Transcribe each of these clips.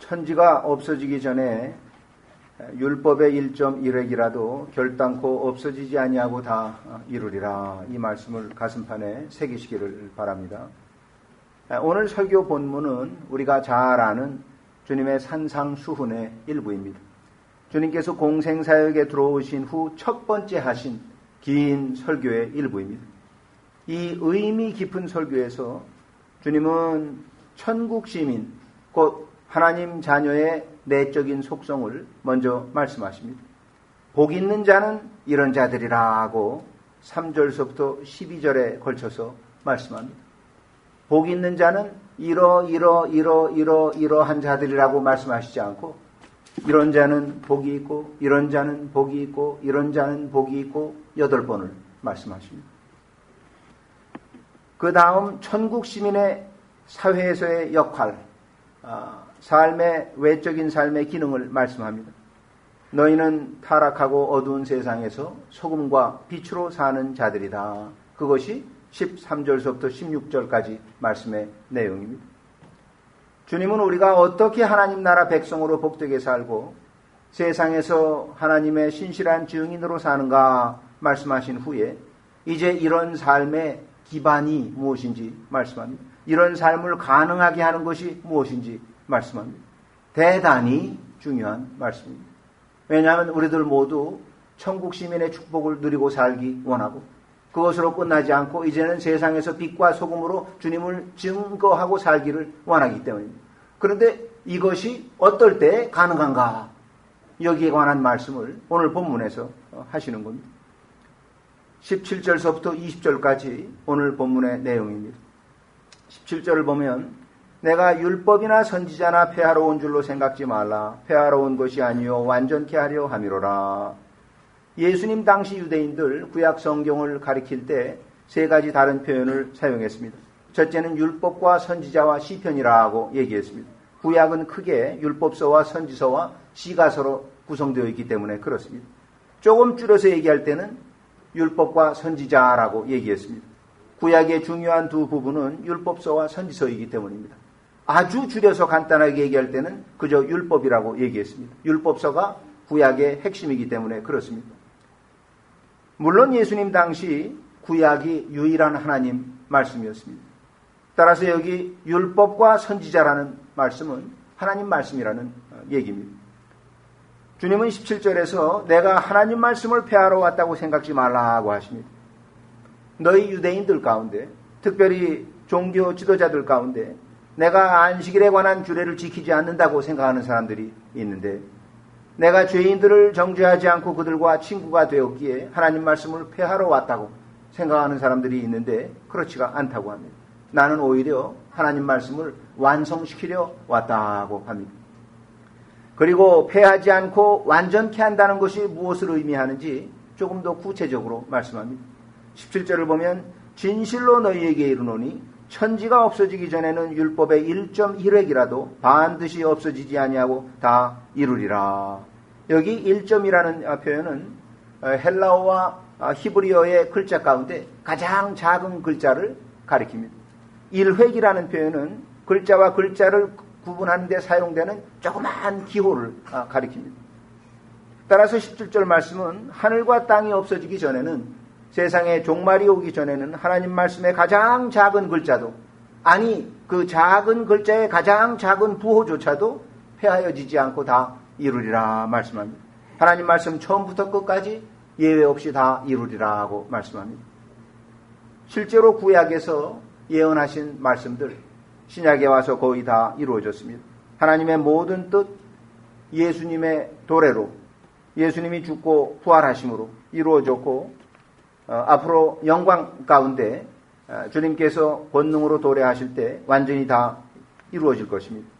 천지가 없어지기 전에 율법의 1.1획이라도 결단코 없어지지 아니하고 다 이루리라. 이 말씀을 가슴판에 새기시기를 바랍니다. 오늘 설교 본문은 우리가 잘 아는 주님의 산상수훈의 일부입니다. 주님께서 공생사역에 들어오신 후 첫 번째 하신 긴 설교의 일부입니다. 이 의미 깊은 설교에서 주님은 천국 시민, 곧 하나님 자녀의 내적인 속성을 먼저 말씀하십니다. 복 있는 자는 이런 자들이라고 3절서부터 12절에 걸쳐서 말씀합니다. 복 있는 자는 이러한 자들이라고 말씀하시지 않고 이런 자는 복이 있고 이런 자는 복이 있고 이런 자는 복이 있고 8번을 말씀하십니다. 그 다음 천국 시민의 사회에서의 역할, 삶의 외적인 삶의 기능을 말씀합니다. 너희는 타락하고 어두운 세상에서 소금과 빛으로 사는 자들이다. 그것이 13절서부터 16절까지 말씀의 내용입니다. 주님은 우리가 어떻게 하나님 나라 백성으로 복되게 살고 세상에서 하나님의 신실한 증인으로 사는가 말씀하신 후에 이제 이런 삶의 기반이 무엇인지 말씀합니다. 이런 삶을 가능하게 하는 것이 무엇인지 말씀합니다. 대단히 중요한 말씀입니다. 왜냐하면 우리들 모두 천국 시민의 축복을 누리고 살기 원하고 그것으로 끝나지 않고 이제는 세상에서 빛과 소금으로 주님을 증거하고 살기를 원하기 때문입니다. 그런데 이것이 어떨 때 가능한가? 여기에 관한 말씀을 오늘 본문에서 하시는 겁니다. 17절서부터 20절까지 오늘 본문의 내용입니다. 17절을 보면 내가 율법이나 선지자나 폐하러 온 줄로 생각지 말라. 폐하러 온 것이 아니요 완전케 하려 함이로라. 예수님 당시 유대인들 구약 성경을 가리킬 때 세 가지 다른 표현을 사용했습니다. 첫째는 율법과 선지자와 시편이라고 얘기했습니다. 구약은 크게 율법서와 선지서와 시가서로 구성되어 있기 때문에 그렇습니다. 조금 줄여서 얘기할 때는 율법과 선지자라고 얘기했습니다. 구약의 중요한 두 부분은 율법서와 선지서이기 때문입니다. 아주 줄여서 간단하게 얘기할 때는 그저 율법이라고 얘기했습니다. 율법서가 구약의 핵심이기 때문에 그렇습니다. 물론 예수님 당시 구약이 유일한 하나님 말씀이었습니다. 따라서 여기 율법과 선지자라는 말씀은 하나님 말씀이라는 얘기입니다. 주님은 17절에서 내가 하나님 말씀을 폐하러 왔다고 생각지 말라고 하십니다. 너희 유대인들 가운데 특별히 종교 지도자들 가운데 내가 안식일에 관한 규례를 지키지 않는다고 생각하는 사람들이 있는데 내가 죄인들을 정죄하지 않고 그들과 친구가 되었기에 하나님 말씀을 폐하러 왔다고 생각하는 사람들이 있는데 그렇지가 않다고 합니다. 나는 오히려 하나님 말씀을 완성시키려 왔다고 합니다. 그리고 폐하지 않고 완전케 한다는 것이 무엇을 의미하는지 조금 더 구체적으로 말씀합니다. 17절을 보면 진실로 너희에게 이르노니 천지가 없어지기 전에는 율법의 1.1획이라도 반드시 없어지지 아니하고 다 이루리라. 여기 1점이라는 표현은 헬라어와 히브리어의 글자 가운데 가장 작은 글자를 가리킵니다. 1획이라는 표현은 글자와 글자를 구분하는 데 사용되는 조그마한 기호를 가리킵니다. 따라서 17절 말씀은 하늘과 땅이 없어지기 전에는 세상에 종말이 오기 전에는 하나님 말씀의 가장 작은 글자도 아니 그 작은 글자의 가장 작은 부호조차도 폐하여지지 않고 다 이루리라 말씀합니다. 하나님 말씀 처음부터 끝까지 예외 없이 다 이루리라 하고 말씀합니다. 실제로 구약에서 예언하신 말씀들 신약에 와서 거의 다 이루어졌습니다. 하나님의 모든 뜻 예수님의 도래로 예수님이 죽고 부활하심으로 이루어졌고 앞으로 영광 가운데 주님께서 권능으로 도래하실 때 완전히 다 이루어질 것입니다.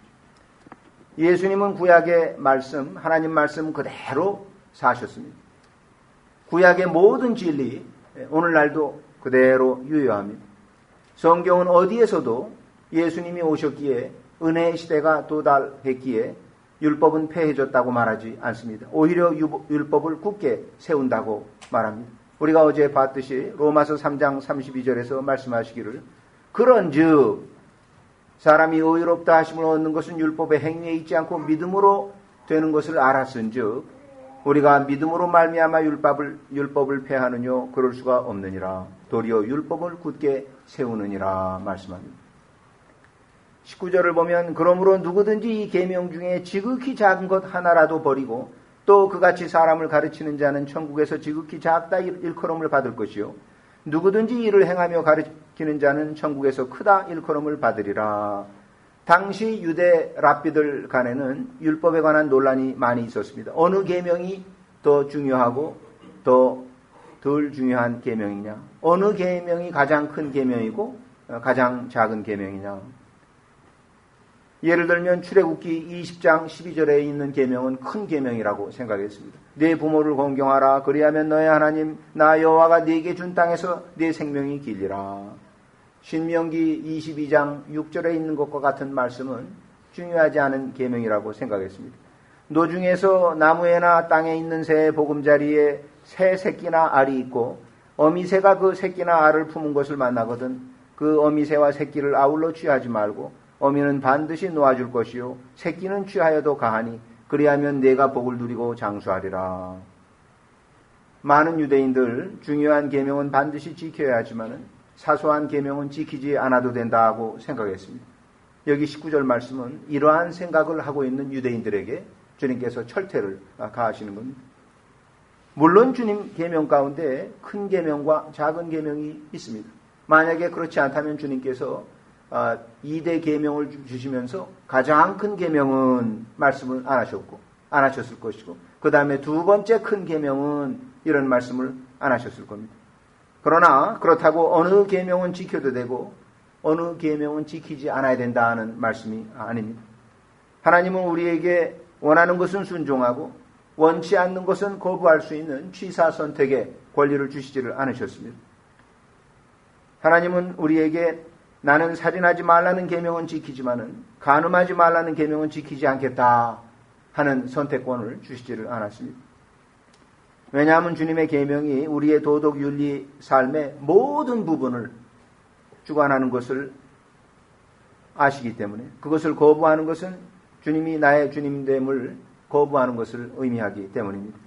예수님은 구약의 말씀, 하나님 말씀 그대로 사셨습니다. 구약의 모든 진리 오늘날도 그대로 유효합니다. 성경은 어디에서도 예수님이 오셨기에 은혜의 시대가 도달했기에 율법은 폐해졌다고 말하지 않습니다. 오히려 율법을 굳게 세운다고 말합니다. 우리가 어제 봤듯이 로마서 3장 32절에서 말씀하시기를 그런즉 사람이 의롭다 하심을 얻는 것은 율법의 행위에 있지 않고 믿음으로 되는 것을 알았은즉 우리가 믿음으로 말미암아 율법을 폐하느뇨 그럴 수가 없느니라. 도리어 율법을 굳게 세우느니라 말씀합니다. 19절을 보면 그러므로 누구든지 이 계명 중에 지극히 작은 것 하나라도 버리고 또 그같이 사람을 가르치는 자는 천국에서 지극히 작다 일컬음을 받을 것이요 누구든지 이를 행하며 가르치는 자는 천국에서 크다 일컬음을 받으리라. 당시 유대 랍비들 간에는 율법에 관한 논란이 많이 있었습니다. 어느 계명이 더 중요하고 더 덜 중요한 계명이냐, 어느 계명이 가장 큰 계명이고 가장 작은 계명이냐. 예를 들면 출애굽기 20장 12절에 있는 계명은 큰 계명이라고 생각했습니다. 네 부모를 공경하라. 그리하면 너의 하나님 나 여호와가 네게 준 땅에서 네 생명이 길리라. 신명기 22장 6절에 있는 것과 같은 말씀은 중요하지 않은 계명이라고 생각했습니다. 노중에서 나무에나 땅에 있는 새의 보금자리에 새 새끼나 알이 있고 어미새가 그 새끼나 알을 품은 것을 만나거든 그 어미새와 새끼를 아울러 취하지 말고 어미는 반드시 놓아줄 것이요 새끼는 취하여도 가하니 그리하면 내가 복을 누리고 장수하리라. 많은 유대인들 중요한 계명은 반드시 지켜야 하지만 사소한 계명은 지키지 않아도 된다고 생각했습니다. 여기 19절 말씀은 이러한 생각을 하고 있는 유대인들에게 주님께서 철퇴를 가하시는 겁니다. 물론 주님 계명 가운데 큰 계명과 작은 계명이 있습니다. 만약에 그렇지 않다면 주님께서 2대 계명을 주시면서 가장 큰 계명은 말씀을 안 하셨을 것이고 그 다음에 두 번째 큰 계명은 이런 말씀을 안 하셨을 겁니다. 그러나 그렇다고 어느 계명은 지켜도 되고 어느 계명은 지키지 않아야 된다는 말씀이 아닙니다. 하나님은 우리에게 원하는 것은 순종하고 원치 않는 것은 거부할 수 있는 취사 선택의 권리를 주시지를 않으셨습니다. 하나님은 우리에게 나는 살인하지 말라는 계명은 지키지만은 간음하지 말라는 계명은 지키지 않겠다 하는 선택권을 주시지를 않았습니다. 왜냐하면 주님의 계명이 우리의 도덕 윤리 삶의 모든 부분을 주관하는 것을 아시기 때문에 그것을 거부하는 것은 주님이 나의 주님됨을 거부하는 것을 의미하기 때문입니다.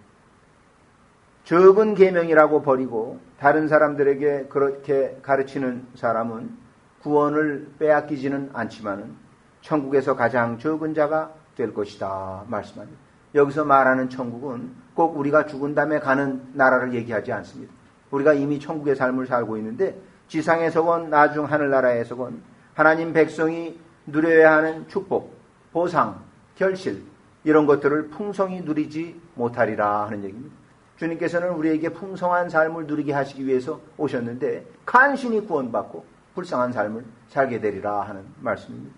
적은 계명이라고 버리고 다른 사람들에게 그렇게 가르치는 사람은 구원을 빼앗기지는 않지만 천국에서 가장 적은 자가 될 것이다 말씀합니다. 여기서 말하는 천국은 꼭 우리가 죽은 다음에 가는 나라를 얘기하지 않습니다. 우리가 이미 천국의 삶을 살고 있는데 지상에서건 나중 하늘나라에서건 하나님 백성이 누려야 하는 축복, 보상, 결실 이런 것들을 풍성히 누리지 못하리라 하는 얘기입니다. 주님께서는 우리에게 풍성한 삶을 누리게 하시기 위해서 오셨는데 간신히 구원받고 불쌍한 삶을 살게 되리라 하는 말씀입니다.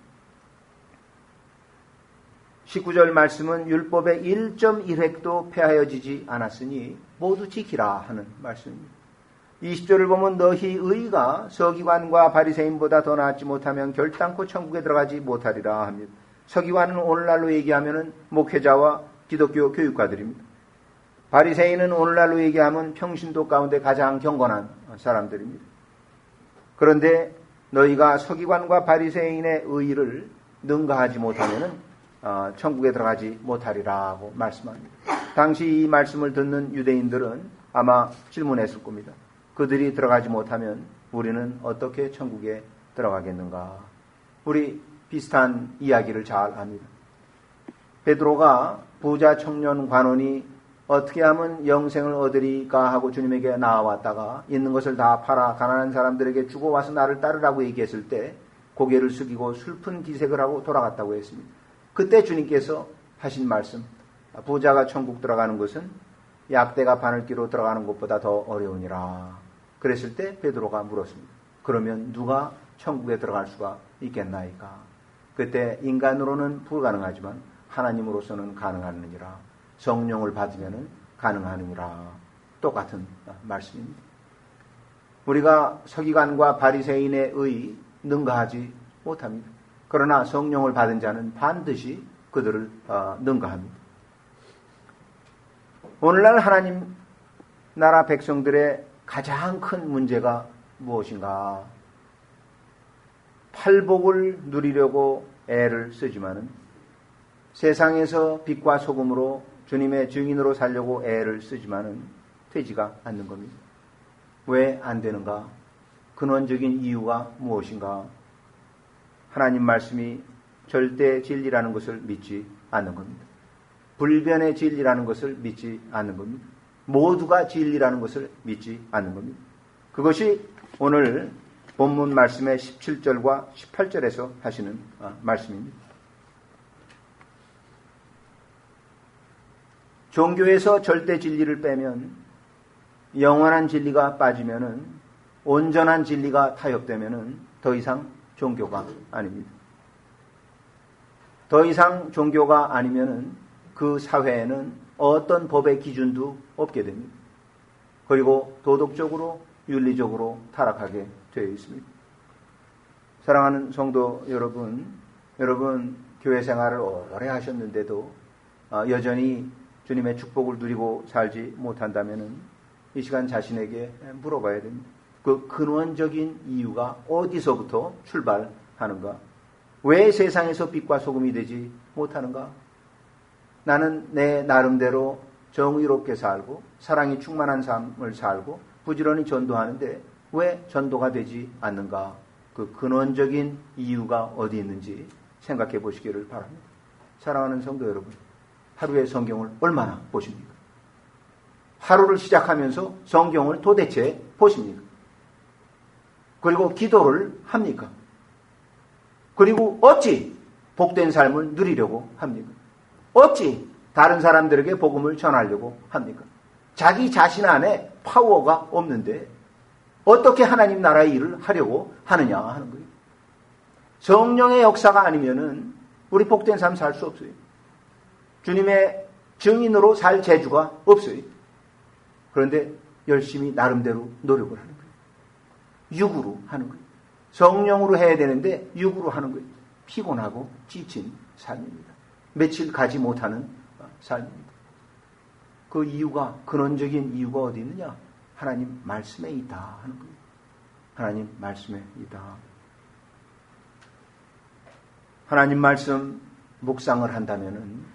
19절 말씀은 율법의 1.1획도 폐하여지지 않았으니 모두 지키라 하는 말씀입니다. 20절을 보면 너희 의가 서기관과 바리새인보다 더 낫지 못하면 결단코 천국에 들어가지 못하리라 합니다. 서기관은 오늘날로 얘기하면 목회자와 기독교 교육가들입니다. 바리새인은 오늘날로 얘기하면 평신도 가운데 가장 경건한 사람들입니다. 그런데 너희가 서기관과 바리새인의 의를 능가하지 못하면 천국에 들어가지 못하리라고 말씀합니다. 당시 이 말씀을 듣는 유대인들은 아마 질문했을 겁니다. 그들이 들어가지 못하면 우리는 어떻게 천국에 들어가겠는가? 우리 비슷한 이야기를 잘 합니다. 베드로가 부자 청년 관원이 어떻게 하면 영생을 얻으리까 하고 주님에게 나와왔다가 있는 것을 다 팔아 가난한 사람들에게 주고 와서 나를 따르라고 얘기했을 때 고개를 숙이고 슬픈 기색을 하고 돌아갔다고 했습니다. 그때 주님께서 하신 말씀, 부자가 천국 들어가는 것은 약대가 바늘기로 들어가는 것보다 더 어려우니라. 그랬을 때 베드로가 물었습니다. 그러면 누가 천국에 들어갈 수가 있겠나이까? 그때 인간으로는 불가능하지만 하나님으로서는 가능하느니라. 성령을 받으면 가능하느니라. 똑같은 말씀입니다. 우리가 서기관과 바리새인의 의 능가하지 못합니다. 그러나 성령을 받은 자는 반드시 그들을 능가합니다. 오늘날 하나님 나라 백성들의 가장 큰 문제가 무엇인가? 팔복을 누리려고 애를 쓰지만은 세상에서 빛과 소금으로 주님의 증인으로 살려고 애를 쓰지만은 되지가 않는 겁니다. 왜 안 되는가? 근원적인 이유가 무엇인가? 하나님 말씀이 절대 진리라는 것을 믿지 않는 겁니다. 불변의 진리라는 것을 믿지 않는 겁니다. 모두가 진리라는 것을 믿지 않는 겁니다. 그것이 오늘 본문 말씀의 17절과 18절에서 하시는 말씀입니다. 종교에서 절대 진리를 빼면, 영원한 진리가 빠지면은, 온전한 진리가 타협되면은 더 이상 종교가 아닙니다. 더 이상 종교가 아니면은 그 사회에는 어떤 법의 기준도 없게 됩니다. 그리고 도덕적으로, 윤리적으로 타락하게 되어 있습니다. 사랑하는 성도 여러분, 교회 생활을 오래 하셨는데도 여전히 주님의 축복을 누리고 살지 못한다면 이 시간 자신에게 물어봐야 됩니다. 그 근원적인 이유가 어디서부터 출발하는가? 왜 세상에서 빛과 소금이 되지 못하는가? 나는 내 나름대로 정의롭게 살고 사랑이 충만한 삶을 살고 부지런히 전도하는데 왜 전도가 되지 않는가? 그 근원적인 이유가 어디 있는지 생각해 보시기를 바랍니다. 사랑하는 성도 여러분, 하루에 성경을 얼마나 보십니까? 하루를 시작하면서 성경을 도대체 보십니까? 그리고 기도를 합니까? 그리고 어찌 복된 삶을 누리려고 합니까? 어찌 다른 사람들에게 복음을 전하려고 합니까? 자기 자신 안에 파워가 없는데 어떻게 하나님 나라의 일을 하려고 하느냐 하는 거예요. 성령의 역사가 아니면은 우리 복된 삶 살 수 없어요. 주님의 증인으로 살 재주가 없어요. 그런데 열심히 나름대로 노력을 하는 거예요. 육으로 하는 거예요. 성령으로 해야 되는데 육으로 하는 거예요. 피곤하고 지친 삶입니다. 며칠 가지 못하는 삶입니다. 그 이유가, 근원적인 이유가 어디 있느냐? 하나님 말씀에 있다 하는 거예요. 하나님 말씀에 있다. 하나님 말씀 묵상을 한다면은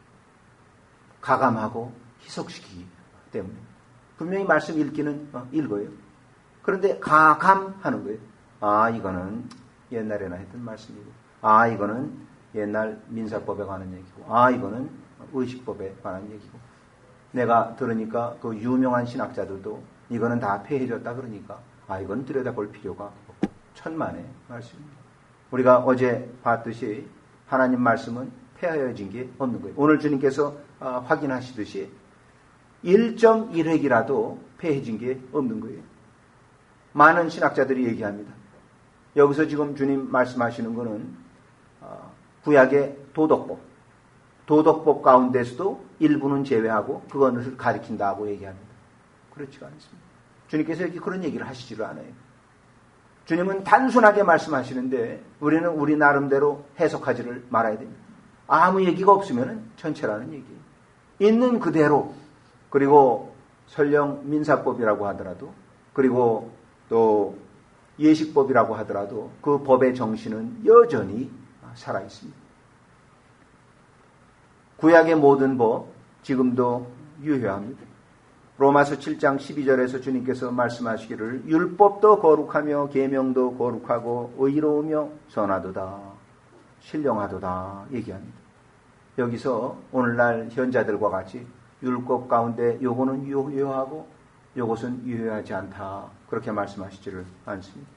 가감하고 희석시키기 때문에 분명히 말씀 읽기는 읽어요. 그런데 가감하는 거예요. 아, 이거는 옛날에나 했던 말씀이고, 아, 이거는 옛날 민사법에 관한 얘기고, 아, 이거는 의식법에 관한 얘기고. 내가 들으니까 그 유명한 신학자들도 이거는 다 폐해졌다 그러니까, 아, 이건 들여다볼 필요가 없고. 천만의 말씀입니다. 우리가 어제 봤듯이 하나님 말씀은 폐하여진 게 없는 거예요. 오늘 주님께서 확인하시듯이 1.1획이라도 폐해진 게 없는 거예요. 많은 신학자들이 얘기합니다. 여기서 지금 주님 말씀하시는 거는 구약의 도덕법 가운데서도 일부는 제외하고 그것을 가리킨다고 얘기합니다. 그렇지가 않습니다. 주님께서 이렇게 그런 얘기를 하시지를 않아요. 주님은 단순하게 말씀하시는데 우리는 우리 나름대로 해석하지를 말아야 됩니다. 아무 얘기가 없으면 전체라는 얘기예요. 있는 그대로, 그리고 설령 민사법이라고 하더라도, 그리고 또 예식법이라고 하더라도 그 법의 정신은 여전히 살아있습니다. 구약의 모든 법 지금도 유효합니다. 로마서 7장 12절에서 주님께서 말씀하시기를 율법도 거룩하며 계명도 거룩하고 의로우며 선하도다, 신령하도다 얘기합니다. 여기서 오늘날 현자들과 같이 율법 가운데 요거는 유효하고 요것은 유효하지 않다 그렇게 말씀하시지를 않습니다.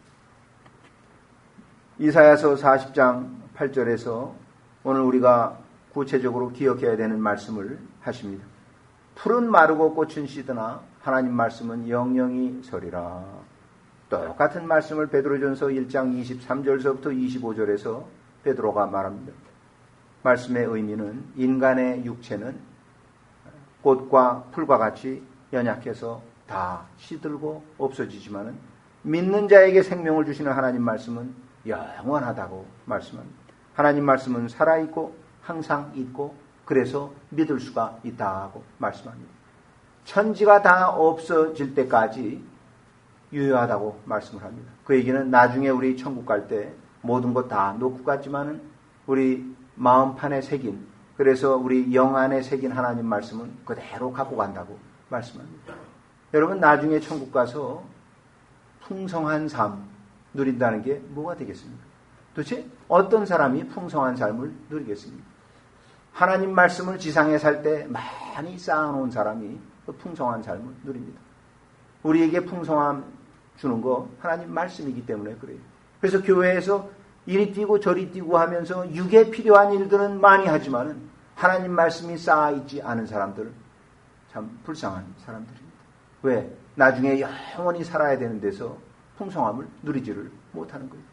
이사야서 40장 8절에서 오늘 우리가 구체적으로 기억해야 되는 말씀을 하십니다. 풀은 마르고 꽃은 시드나 하나님 말씀은 영영이 서리라. 똑같은 말씀을 베드로전서 1장 23절서부터 25절에서 베드로가 말합니다. 말씀의 의미는 인간의 육체는 꽃과 풀과 같이 연약해서 다 시들고 없어지지만은 믿는 자에게 생명을 주시는 하나님 말씀은 영원하다고 말씀합니다. 하나님 말씀은 살아있고 항상 있고 그래서 믿을 수가 있다고 말씀합니다. 천지가 다 없어질 때까지 유효하다고 말씀을 합니다. 그 얘기는 나중에 우리 천국 갈 때 모든 것 다 놓고 갔지만은 우리 마음판에 새긴, 그래서 우리 영 안에 새긴 하나님 말씀은 그대로 갖고 간다고 말씀합니다. 여러분, 나중에 천국 가서 풍성한 삶 누린다는 게 뭐가 되겠습니까? 도대체 어떤 사람이 풍성한 삶을 누리겠습니까? 하나님 말씀을 지상에 살 때 많이 쌓아놓은 사람이 그 풍성한 삶을 누립니다. 우리에게 풍성함 주는 거 하나님 말씀이기 때문에 그래요. 그래서 교회에서 이리 뛰고 저리 뛰고 하면서 육에 필요한 일들은 많이 하지만은 하나님 말씀이 쌓아있지 않은 사람들, 참 불쌍한 사람들입니다. 왜? 나중에 영원히 살아야 되는 데서 풍성함을 누리지를 못하는 거예요.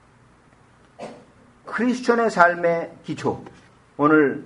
크리스천의 삶의 기초, 오늘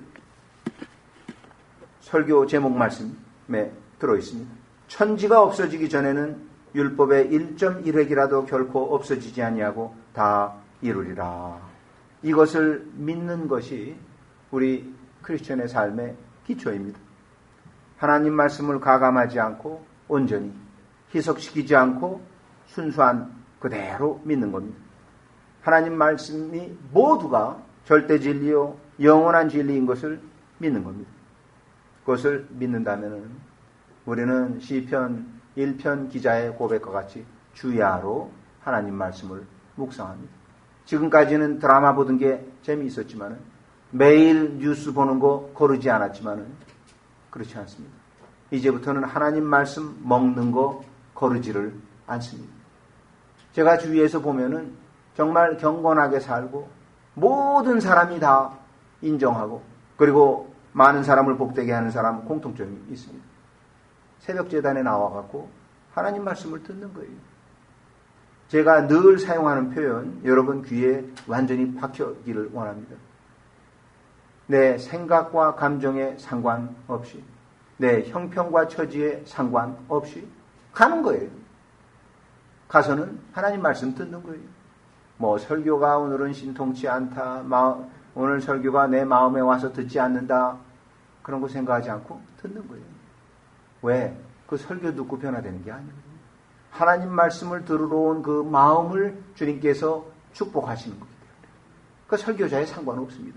설교 제목 말씀에 들어있습니다. 천지가 없어지기 전에는 율법의 1.1획이라도 결코 없어지지 아니하고 다 이루리라. 이것을 믿는 것이 우리 크리스천의 삶의 기초입니다. 하나님 말씀을 가감하지 않고 온전히 희석시키지 않고 순수한 그대로 믿는 겁니다. 하나님 말씀이 모두가 절대 진리요 영원한 진리인 것을 믿는 겁니다. 그것을 믿는다면 우리는 시편 1편 기자의 고백과 같이 주야로 하나님 말씀을 묵상합니다. 지금까지는 드라마 보던 게 재미있었지만 매일 뉴스 보는 거 거르지 않았지만 그렇지 않습니다. 이제부터는 하나님 말씀 먹는 거 거르지를 않습니다. 제가 주위에서 보면은 정말 경건하게 살고 모든 사람이 다 인정하고 그리고 많은 사람을 복되게 하는 사람 공통점이 있습니다. 새벽 제단에 나와갖고 하나님 말씀을 듣는 거예요. 제가 늘 사용하는 표현, 여러분 귀에 완전히 박혀기를 원합니다. 내 생각과 감정에 상관없이, 내 형편과 처지에 상관없이 가는 거예요. 가서는 하나님 말씀 듣는 거예요. 뭐 설교가 오늘은 신통치 않다, 오늘 설교가 내 마음에 와서 듣지 않는다, 그런 거 생각하지 않고 듣는 거예요. 왜? 그 설교 듣고 변화되는 게 아니거든요. 하나님 말씀을 들으러 온 그 마음을 주님께서 축복하시는 거기 때문에 그 설교자에 상관없습니다.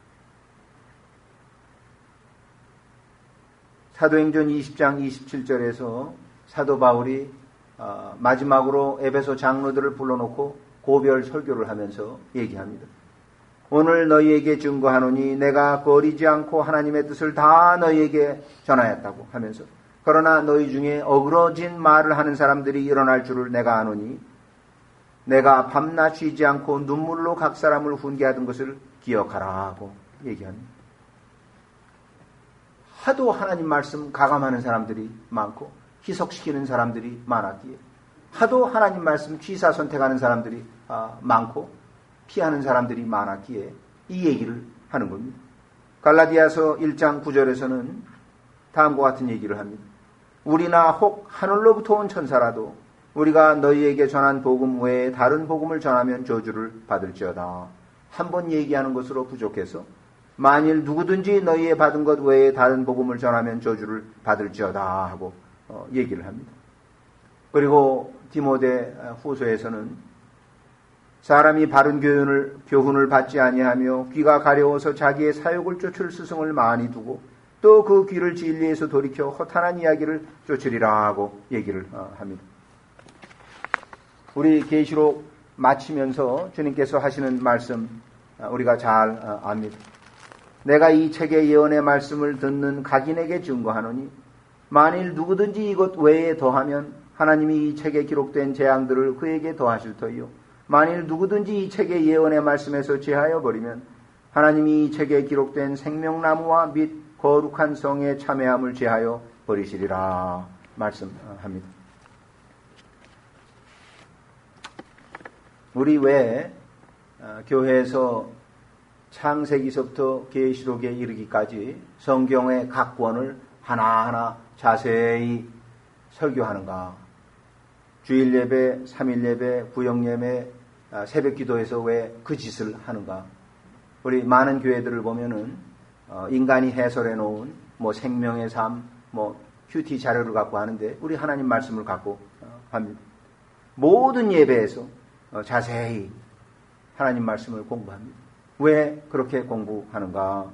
사도행전 20장 27절에서 사도 바울이 마지막으로 에베소 장로들을 불러놓고 고별 설교를 하면서 얘기합니다. 오늘 너희에게 증거하노니 내가 거리지 않고 하나님의 뜻을 다 너희에게 전하였다고 하면서 그러나 너희 중에 어그러진 말을 하는 사람들이 일어날 줄을 내가 아노니 내가 밤낮 쉬지 않고 눈물로 각 사람을 훈계하던 것을 기억하라 하고 얘기합니다. 하도 하나님 말씀 가감하는 사람들이 많고 희석시키는 사람들이 많았기에 하도 하나님 말씀 취사 선택하는 사람들이 많고 피하는 사람들이 많았기에 이 얘기를 하는 겁니다. 갈라디아서 1장 9절에서는 다음과 같은 얘기를 합니다. 우리나 혹 하늘로부터 온 천사라도 우리가 너희에게 전한 복음 외에 다른 복음을 전하면 저주를 받을지어다. 한 번 얘기하는 것으로 부족해서 만일 누구든지 너희의 받은 것 외에 다른 복음을 전하면 저주를 받을지어다 하고 얘기를 합니다. 그리고 디모데 후서에서는 사람이 바른 교훈을 받지 아니하며 귀가 가려워서 자기의 사욕을 쫓을 스승을 많이 두고 또 그 귀를 진리에서 돌이켜 허탄한 이야기를 쫓으리라 하고 얘기를 합니다. 우리 계시록 마치면서 주님께서 하시는 말씀 우리가 잘 압니다. 내가 이 책의 예언의 말씀을 듣는 각인에게 증거하노니 만일 누구든지 이것 외에 더하면 하나님이 이 책에 기록된 재앙들을 그에게 더하실 터이요 만일 누구든지 이 책의 예언의 말씀에서 제하여 버리면 하나님이 이 책에 기록된 생명나무와 및 거룩한 성의 참회함을 제하여 버리시리라 말씀합니다. 우리 왜 교회에서 창세기서부터 계시록에 이르기까지 성경의 각 권을 하나하나 자세히 설교하는가? 주일 예배, 3일 예배, 구역 예배, 새벽 기도에서 왜 그 짓을 하는가? 우리 많은 교회들을 보면은 인간이 해설해 놓은 뭐 생명의 삶, 뭐 큐티 자료를 갖고 하는데 우리 하나님 말씀을 갖고 합니다. 모든 예배에서 자세히 하나님 말씀을 공부합니다. 왜 그렇게 공부하는가?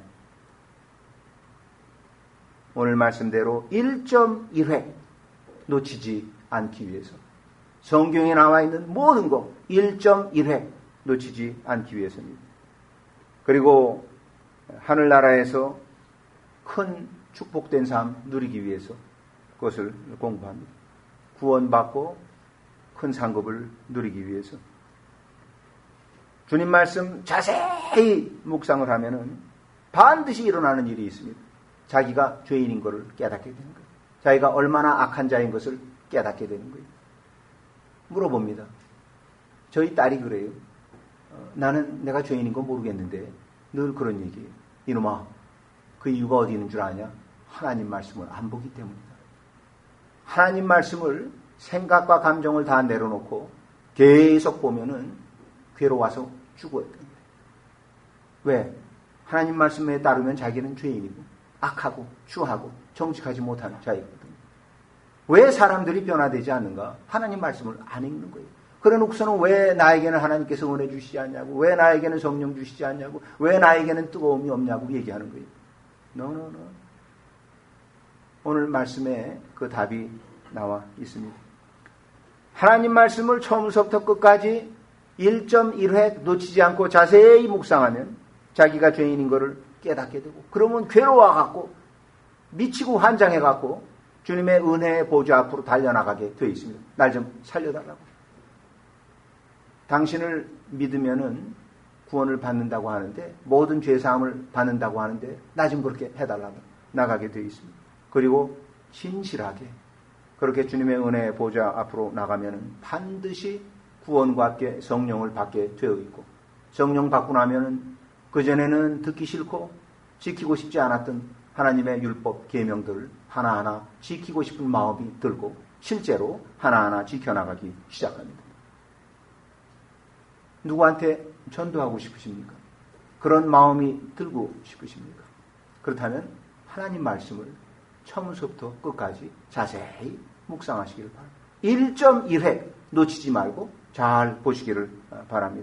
오늘 말씀대로 1.1획 놓치지 않기 위해서. 성경에 나와 있는 모든 것 1.1획 놓치지 않기 위해서입니다. 그리고 하늘나라에서 큰 축복된 삶 누리기 위해서 그것을 공부합니다. 구원받고 큰 상급을 누리기 위해서. 주님 말씀 자세히 묵상을 하면은 반드시 일어나는 일이 있습니다. 자기가 죄인인 것을 깨닫게 되는 거예요. 자기가 얼마나 악한 자인 것을 깨닫게 되는 거예요. 물어봅니다. 저희 딸이 그래요. 나는 내가 죄인인 거 모르겠는데 늘 그런 얘기예요. 이놈아, 그 이유가 어디 있는 줄 아냐? 하나님 말씀을 안 보기 때문이다. 하나님 말씀을 생각과 감정을 다 내려놓고 계속 보면은 괴로워서 죽어야 됩니다. 왜? 하나님 말씀에 따르면 자기는 죄인이고 악하고 추하고 정직하지 못한 자이거든요. 왜 사람들이 변화되지 않는가? 하나님 말씀을 안 읽는 거예요. 그래 놓고서는 왜 나에게는 하나님께서 은혜 주시지 않냐고, 왜 나에게는 성령 주시지 않냐고, 왜 나에게는 뜨거움이 없냐고 얘기하는 거예요. No. 오늘 말씀에 그 답이 나와 있습니다. 하나님 말씀을 처음부터 끝까지 1.1획 놓치지 않고 자세히 묵상하면 자기가 죄인인 것을 깨닫게 되고, 그러면 괴로워갖고 미치고 환장해갖고 주님의 은혜의 보좌 앞으로 달려나가게 되어 있습니다. 날 좀 살려달라고. 당신을 믿으면은 구원을 받는다고 하는데, 모든 죄사함을 받는다고 하는데 나 좀 그렇게 해달라고 나가게 되어 있습니다. 그리고 진실하게 그렇게 주님의 은혜의 보좌 앞으로 나가면은 반드시 구원과 함께 성령을 받게 되어 있고, 성령 받고 나면은 그전에는 듣기 싫고 지키고 싶지 않았던 하나님의 율법 계명들을 하나하나 지키고 싶은 마음이 들고 실제로 하나하나 지켜나가기 시작합니다. 누구한테 전도하고 싶으십니까? 그런 마음이 들고 싶으십니까? 그렇다면 하나님 말씀을 처음부터 끝까지 자세히 묵상하시기를 바랍니다. 1.1획 놓치지 말고 잘 보시기를 바랍니다.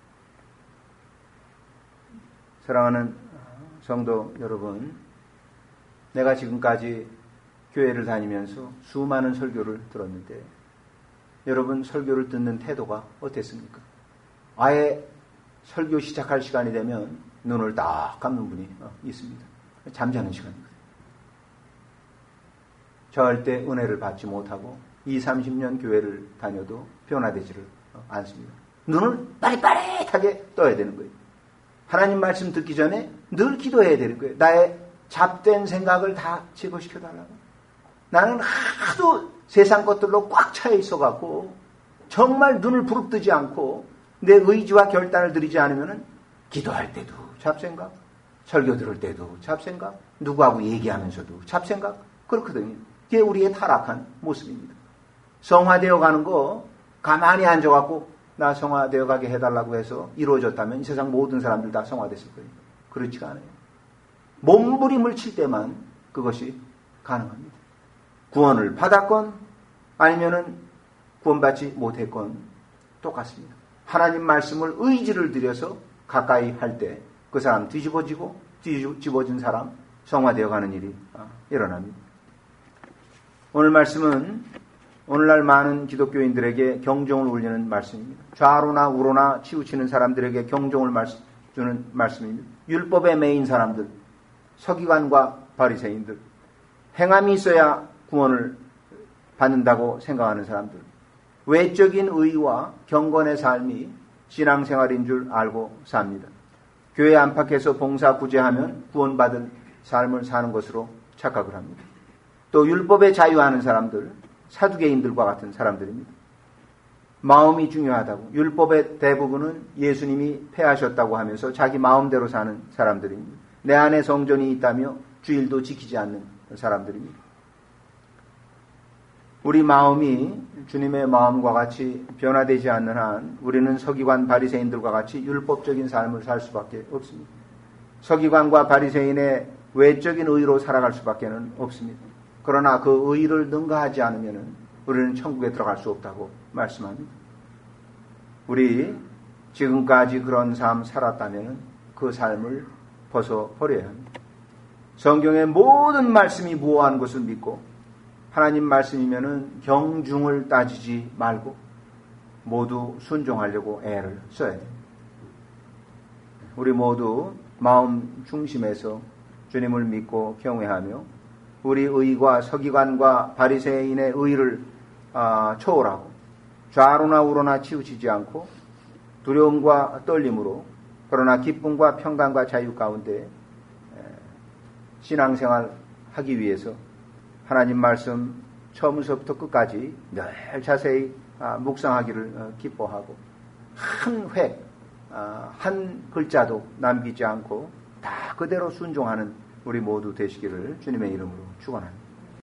사랑하는 성도 여러분, 내가 지금까지 교회를 다니면서 수많은 설교를 들었는데 여러분 설교를 듣는 태도가 어땠습니까? 아예 설교 시작할 시간이 되면 눈을 딱 감는 분이 있습니다. 잠자는 시간이거든요. 절대 은혜를 받지 못하고 20-30년 교회를 다녀도 변화되지를 않습니다. 눈을 빠릿빠릿하게 떠야 되는 거예요. 하나님 말씀 듣기 전에 늘 기도해야 되는 거예요. 나의 잡된 생각을 다 제거시켜달라고. 나는 하도 세상 것들로 꽉 차 있어갖고 정말 눈을 부릅뜨지 않고 내 의지와 결단을 들이지 않으면 기도할 때도 잡생각, 설교 들을 때도 잡생각, 누구하고 얘기하면서도 잡생각, 그렇거든요. 그게 우리의 타락한 모습입니다. 성화되어 가는 거 가만히 앉아갖고 나 성화되어 가게 해달라고 해서 이루어졌다면 이 세상 모든 사람들 다 성화됐을 거예요. 그렇지가 않아요. 몸부림을 칠 때만 그것이 가능합니다. 구원을 받았건 아니면은 구원받지 못했건 똑같습니다. 하나님 말씀을 의지를 들여서 가까이 할 때 그 사람 뒤집어지고 뒤집어진 사람 성화되어 가는 일이 일어납니다. 오늘 말씀은 오늘날 많은 기독교인들에게 경종을 울리는 말씀입니다. 좌로나 우로나 치우치는 사람들에게 경종을 주는 말씀입니다. 율법에 매인 사람들, 서기관과 바리새인들, 행함이 있어야 구원을 받는다고 생각하는 사람들, 외적인 의와 경건의 삶이 신앙생활인 줄 알고 삽니다. 교회 안팎에서 봉사 구제하면 구원받을 삶을 사는 것으로 착각을 합니다. 또 율법에 자유하는 사람들, 사두개인들과 같은 사람들입니다. 마음이 중요하다고, 율법의 대부분은 예수님이 폐하셨다고 하면서 자기 마음대로 사는 사람들입니다. 내 안에 성전이 있다며 주일도 지키지 않는 사람들입니다. 우리 마음이 주님의 마음과 같이 변화되지 않는 한 우리는 서기관 바리새인들과 같이 율법적인 삶을 살 수밖에 없습니다. 서기관과 바리새인의 외적인 의로 살아갈 수밖에 없습니다. 그러나 그 의를 능가하지 않으면 우리는 천국에 들어갈 수 없다고 말씀합니다. 우리 지금까지 그런 삶 살았다면 그 삶을 벗어버려야 합니다. 성경의 모든 말씀이 무오한 것을 믿고 하나님 말씀이면은 경중을 따지지 말고 모두 순종하려고 애를 써야 됩니다. 우리 모두 마음 중심에서 주님을 믿고 경외하며 우리 의와 서기관과 바리새인의 의를 초월하고 좌로나 우로나 치우치지 않고 두려움과 떨림으로 그러나 기쁨과 평강과 자유 가운데 신앙생활 하기 위해서 하나님 말씀 처음서부터 끝까지 늘 자세히 묵상하기를 기뻐하고 한 획, 한 글자도 남기지 않고 다 그대로 순종하는 우리 모두 되시기를 주님의 이름으로 축원합니다.